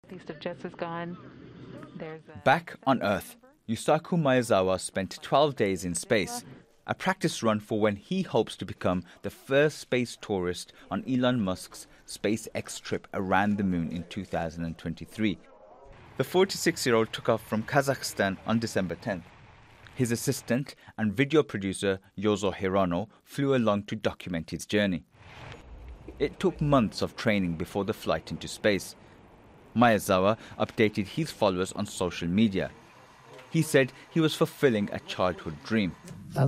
East of Jets is gone. Back on Earth, Yusaku Maezawa spent 12 days in space, a practice run for when he hopes to become the first space tourist on Elon Musk's SpaceX trip around the moon in 2023. The 46-year-old took off from Kazakhstan on December 10th. His assistant and video producer Yozo Hirano flew along to document his journey. It took months of training before the flight into space. Maezawa updated his followers on social media. He said he was fulfilling a childhood dream. I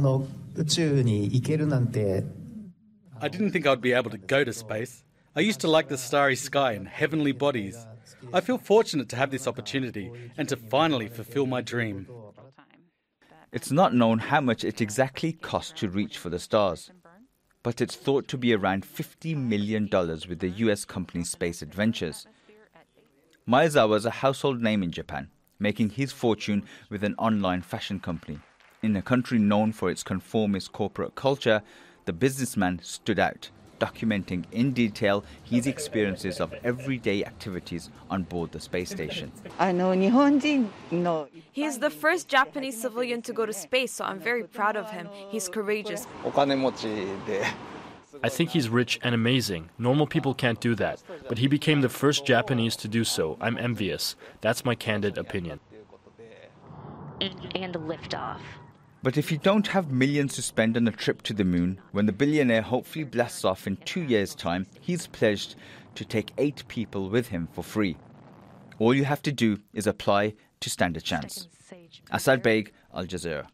didn't think I'd be able to go to space. I used to like the starry sky and heavenly bodies. I feel fortunate to have this opportunity and to finally fulfill my dream. It's not known how much it exactly cost to reach for the stars, but it's thought to be around $50 million with the US company Space Adventures. Maezawa is a household name in Japan, making his fortune with an online fashion company. In a country known for its conformist corporate culture, the businessman stood out, documenting in detail his experiences of everyday activities on board the space station. He's the first Japanese civilian to go to space, so I'm very proud of him. He's courageous. I think he's rich and amazing. Normal people can't do that. But he became the first Japanese to do so. I'm envious. That's my candid opinion. And liftoff. But if you don't have millions to spend on a trip to the moon, when the billionaire hopefully blasts off in 2 years' time, he's pledged to take 8 people with him for free. All you have to do is apply to stand a chance. Asad Beg, Al Jazeera.